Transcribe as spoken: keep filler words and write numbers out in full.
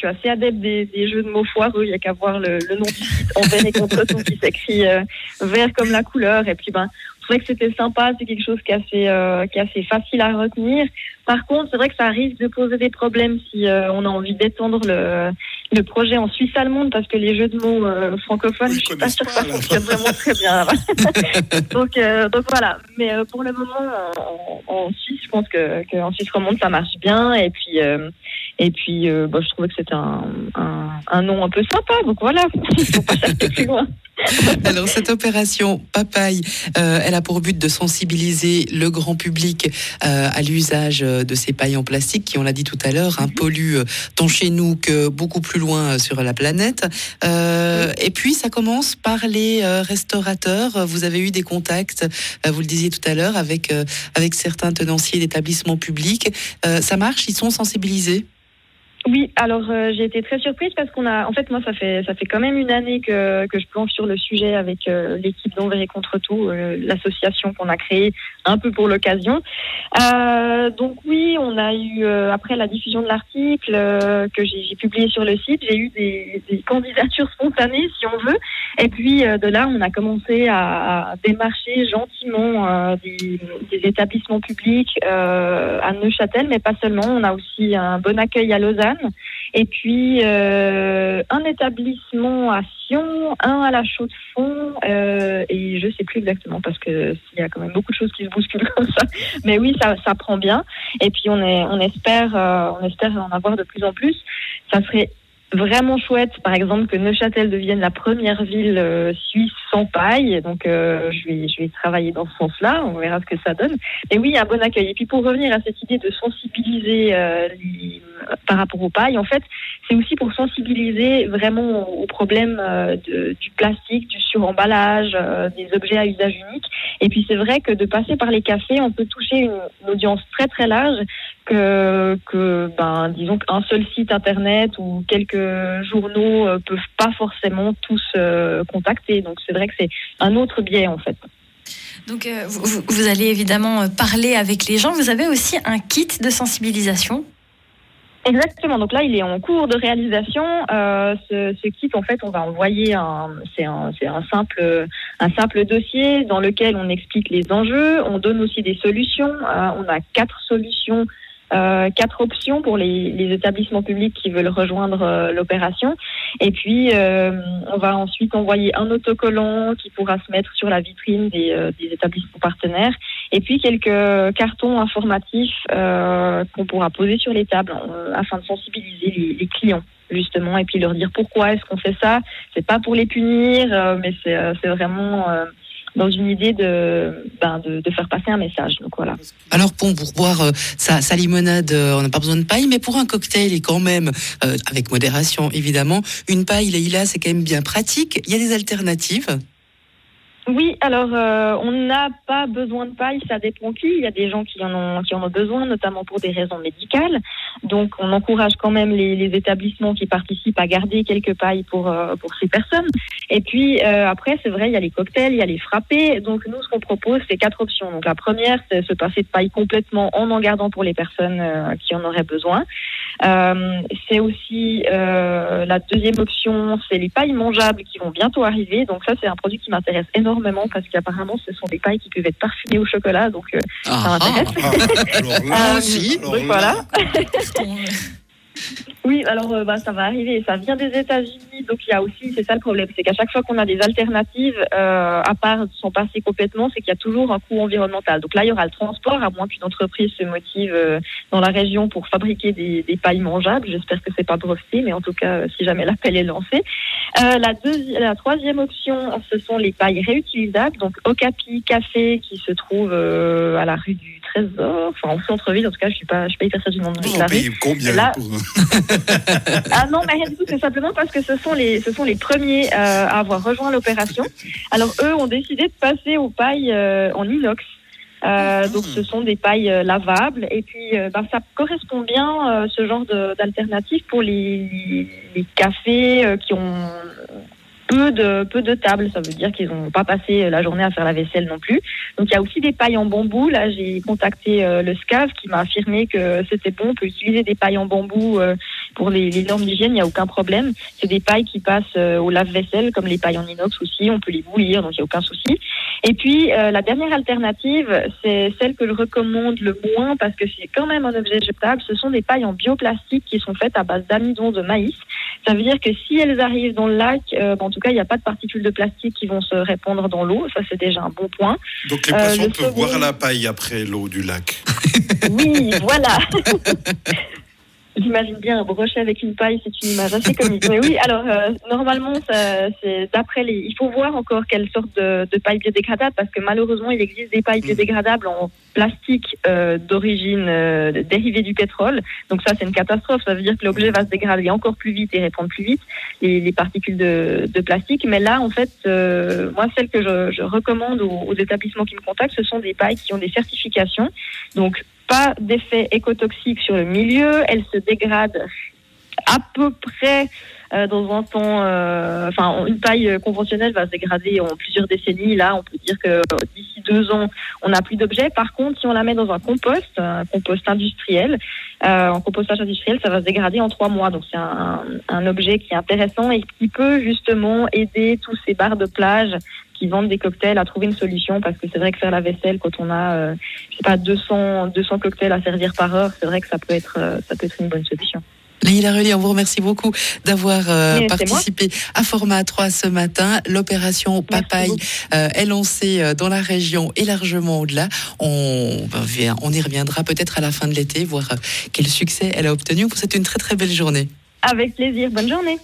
suis assez adepte des, des jeux de mots foireux. Il n'y a qu'à voir le, le nom du site Envers et contre tout qui s'écrit euh, vert comme la couleur. Et puis, ben, je trouvais que c'était sympa. C'est quelque chose qui est assez, euh, qui est assez facile à retenir. Par contre, c'est vrai que ça risque de poser des problèmes si euh, on a envie d'étendre le, le projet en Suisse allemande, parce que les jeux de mots euh, francophones, oui, je suis pas sûre que ça là. fonctionne vraiment très bien. donc, euh, donc voilà. Mais euh, pour le moment, en, en Suisse, je pense que, que en Suisse romande, ça marche bien. Et puis, euh, et puis, euh, bah, je trouvais que c'était un, un, un nom un peu sympa. Donc voilà, il faut pas chercher plus loin. Alors cette opération Papaye, euh, elle a pour but de sensibiliser le grand public euh, à l'usage de ces pailles en plastique qui, on l'a dit tout à l'heure, hein, polluent tant chez nous que beaucoup plus loin sur la planète. Euh, et puis ça commence par les euh, restaurateurs. Vous avez eu des contacts, euh, vous le disiez tout à l'heure, avec euh, avec certains tenanciers d'établissements publics. Euh, ça marche, ils sont sensibilisés? Oui, alors euh, j'ai été très surprise parce qu'on a, en fait, moi ça fait ça fait quand même une année que que je planche sur le sujet avec euh, l'équipe d'Envers et contre tout, euh, l'association qu'on a créée un peu pour l'occasion. Euh, donc oui, on a eu euh, après la diffusion de l'article euh, que j'ai, j'ai publié sur le site, j'ai eu des, des candidatures spontanées, si on veut. Et puis euh, de là, on a commencé à, à démarcher gentiment euh, des, des établissements publics euh, à Neuchâtel, mais pas seulement. On a aussi un bon accueil à Lausanne. Et puis euh, un établissement à Sion, un à la Chaux-de-Fonds, euh, et je sais plus exactement parce que il y a quand même beaucoup de choses qui se bousculent comme ça. Mais oui, ça, ça prend bien. Et puis on est, on espère, euh, on espère en avoir de plus en plus. Ça serait vraiment chouette, par exemple, que Neuchâtel devienne la première ville euh, suisse sans paille. Donc, euh, je vais, je vais travailler dans ce sens-là. On verra ce que ça donne. Mais oui, un bon accueil. Et puis, pour revenir à cette idée de sensibiliser euh, les, par rapport aux pailles, en fait, c'est aussi pour sensibiliser vraiment au problème euh, de, du plastique, du suremballage, euh, des objets à usage unique. Et puis, c'est vrai que de passer par les cafés, on peut toucher une, une audience très, très large que, que ben, disons qu'un seul site internet ou quelques journaux euh, peuvent pas forcément tous euh, contacter. Donc c'est vrai que c'est un autre biais en fait. Donc euh, vous, vous allez évidemment parler avec les gens. Vous avez aussi un kit de sensibilisation. Exactement. Donc là, il est en cours de réalisation. Euh, ce, ce kit, en fait, on va envoyer un, c'est un, c'est un simple, un simple dossier dans lequel on explique les enjeux. On donne aussi des solutions. Euh, on a quatre solutions. Euh, quatre options pour les, les établissements publics qui veulent rejoindre euh, l'opération. Et puis, euh, on va ensuite envoyer un autocollant qui pourra se mettre sur la vitrine des, euh, des établissements partenaires. Et puis, quelques cartons informatifs euh, qu'on pourra poser sur les tables euh, afin de sensibiliser les, les clients, justement, et puis leur dire pourquoi est-ce qu'on fait ça. C'est pas pour les punir, euh, mais c'est, euh, c'est vraiment... Euh, dans une idée de, ben de, de faire passer un message. Donc voilà. Alors bon, pour boire euh, sa, sa limonade, euh, on n'a pas besoin de paille, mais pour un cocktail, et quand même, euh, avec modération évidemment, une paille, Leïla, c'est quand même bien pratique. Il y a des alternatives? Oui, alors euh, on n'a pas besoin de paille, ça dépend qui. Il y a des gens qui en ont qui en ont besoin, notamment pour des raisons médicales. Donc on encourage quand même les, les établissements qui participent à garder quelques pailles pour euh, pour ces personnes. Et puis euh, après, c'est vrai, il y a les cocktails, il y a les frappés. Donc nous, ce qu'on propose, c'est quatre options. Donc la première, c'est se passer de paille complètement en en gardant pour les personnes euh, qui en auraient besoin. Euh, c'est aussi euh, la deuxième option, c'est les pailles mangeables qui vont bientôt arriver. Donc ça, c'est un produit qui m'intéresse énormément parce qu'apparemment, ce sont des pailles qui peuvent être parfumées au chocolat. Donc euh, ah, ça m'intéresse. Ah, alors là, euh, si. donc voilà. Oui, alors euh, bah, ça va arriver. Ça vient des États-Unis, donc il y a aussi, c'est ça le problème, c'est qu'à chaque fois qu'on a des alternatives, euh, à part s'en passer complètement, c'est qu'il y a toujours un coût environnemental. Donc là, il y aura le transport, à moins qu'une entreprise se motive euh, dans la région pour fabriquer des, des pailles mangeables. J'espère que c'est pas breveté, mais en tout cas, euh, si jamais l'appel est lancé. Euh, la, deuxi- la troisième option, ce sont les pailles réutilisables, donc Okapi Café qui se trouve euh, à la rue du Trésor, enfin en centre-ville. En tout cas, je suis pas, je suis pas hyper certaine du nom de la rue. Combien Là, pour... Ah non, mais rien du tout, c'est simplement parce que ce sont les, ce sont les premiers euh, à avoir rejoint l'opération. Alors eux ont décidé de passer aux pailles euh, en inox. Euh, donc ce sont des pailles euh, lavables et puis euh, ben, ça correspond bien euh, ce genre de, d'alternative pour les, les cafés euh, qui ont peu de peu de tables. Ça veut dire qu'ils n'ont pas passé la journée à faire la vaisselle non plus. Donc il y a aussi des pailles en bambou. Là j'ai contacté euh, le S C A V qui m'a affirmé que c'était bon. On peut utiliser des pailles en bambou, euh, pour les, les normes d'hygiène, il n'y a aucun problème. C'est des pailles qui passent euh, au lave-vaisselle, comme les pailles en inox aussi. On peut les bouillir, donc il n'y a aucun souci. Et puis, euh, la dernière alternative, c'est celle que je recommande le moins parce que c'est quand même un objet jetable. Ce sont des pailles en bioplastique qui sont faites à base d'amidon de maïs. Ça veut dire que si elles arrivent dans le lac, euh, en tout cas, il n'y a pas de particules de plastique qui vont se répandre dans l'eau. Ça, c'est déjà un bon point. Donc, les poissons euh, peuvent second... boire la paille après l'eau du lac. Oui, voilà. J'imagine bien un brochet avec une paille, c'est une image assez comique. Mais oui, alors euh, normalement, ça, c'est d'après les. Il faut voir encore quelle sorte de, de paille biodégradable, parce que malheureusement, il existe des pailles biodégradables en plastique euh, d'origine euh, dérivée du pétrole. Donc ça, c'est une catastrophe. Ça veut dire que l'objet va se dégrader encore plus vite et répandre plus vite les, les particules de, de plastique. Mais là, en fait, euh, moi, celles que je, je recommande aux, aux établissements qui me contactent, ce sont des pailles qui ont des certifications. Donc pas d'effet écotoxique sur le milieu, elles se dégradent à peu près euh, dans un temps. Euh, enfin, une paille conventionnelle va se dégrader en plusieurs décennies. Là, on peut dire que d'ici deux ans, on n'a plus d'objets. Par contre, si on la met dans un compost, un compost industriel, euh, en compostage industriel, ça va se dégrader en trois mois. Donc, c'est un, un objet qui est intéressant et qui peut justement aider tous ces bars de plage qui vendent des cocktails à trouver une solution, parce que c'est vrai que faire la vaisselle quand on a euh, je sais pas deux cents cocktails à servir par heure, c'est vrai que ça peut être euh, ça peut être une bonne solution. Leïla Relly, on vous remercie beaucoup d'avoir euh, participé à Format trois ce matin. L'opération Papaye euh, est lancée dans la région et largement au-delà. On, on y reviendra peut-être à la fin de l'été, voir quel succès elle a obtenu. C'est une très très belle journée. Avec plaisir, bonne journée.